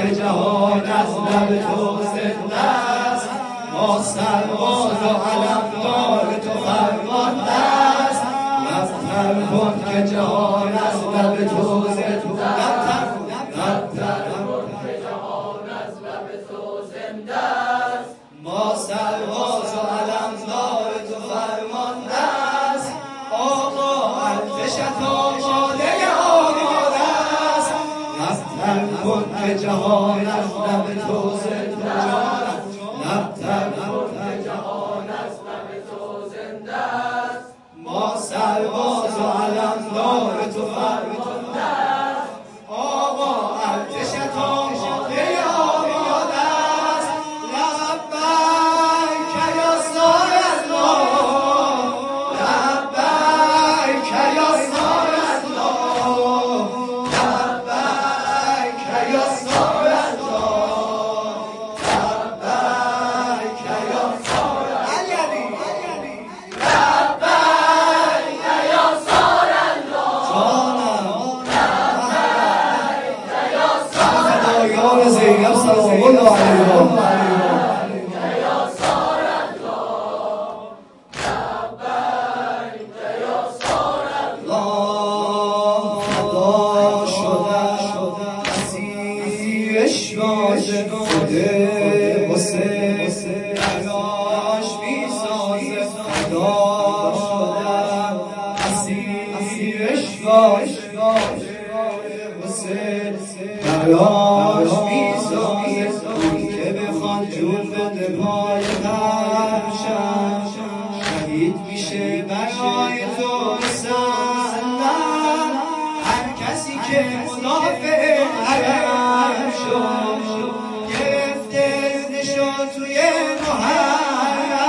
که جهان از لب تو زنده است ما سرباز و علمدار تو فرمانده است لبتر کن که جهان از لب تو زنده است ما سرباز و علمدار تو فرمانده است آقا ارتشت آماده است لبتر کن که جهان از لب تو زنده است لبتر کن که جهان از لب تو زنده است ما سرباز و علمدار تو فرمانده است آقا ارتشت آماده است لبیک یا سار الله لبیک یا سار الله لبیک یا سار الله لبیک یا سار علی لبیک یا سار الله لبیک یا سار الله زینب سلام الله علیها شده واسه علاش بیسازه فدا شدم اسیرش واسه علاش بیسازه اون که بخوان جون بده پای پرشم شهید میشه برای تو مسلم هر کسی که مدافع حرم شد توی محرم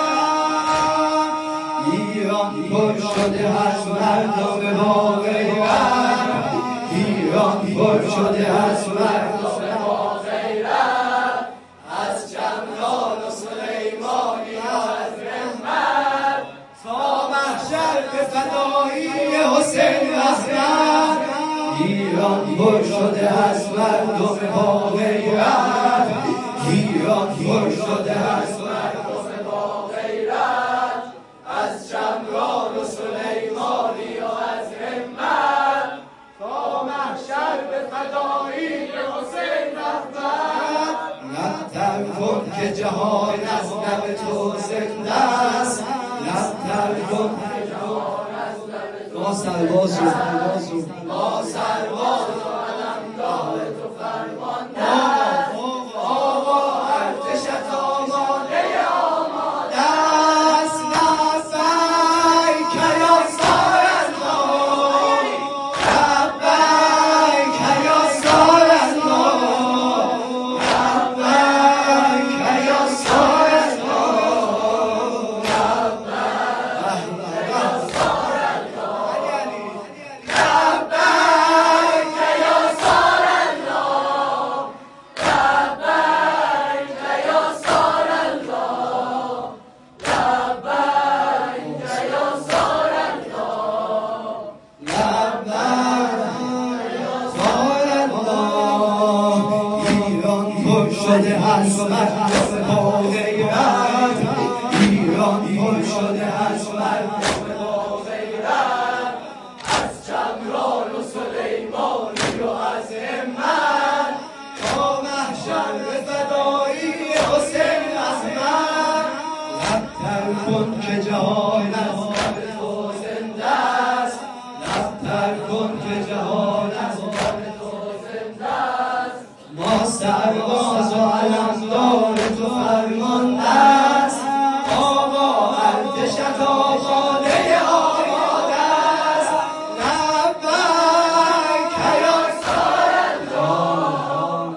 ایران پر شده از مردم با غیرت ایران پر شده از مردم با غیرت از جمال و سلیمانی از رحمت تا محشر به فدایی حسین احمد ایران پر شده از مردم با غیرت ایران پر شده از مردم با غیرت از شمران و سلیمانی و از همت تا محشر به فدایی حسین احمد لبتر کن که جهان از لب تو زنده است لبتر کن که جهان از لب تو ما سرباز و علمدار تو فرمانده است شده از مردم با غیرت ایران پر شده از مردم با غیرت از جمران و سلیمانی و از همت تا محشر به فدایی حسین احمد لبتر کن که جهان از لب تو زنده است لبتر کن که جهان از لب تو زنده است ما سرباز و علمدار تو فرمانده است آقا ارتشت آماده است لبیک یا سار الله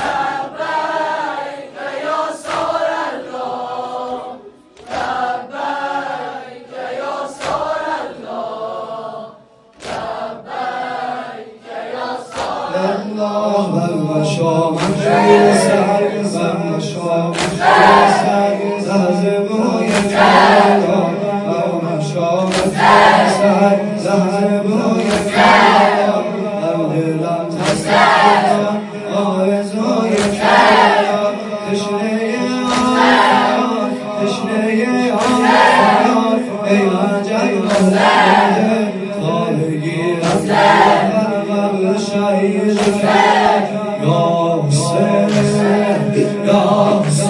لبیک یا سار الله لبیک یا سار الله لبیک یا سار الله شام زهر بوی شهید یا حسین یا حسین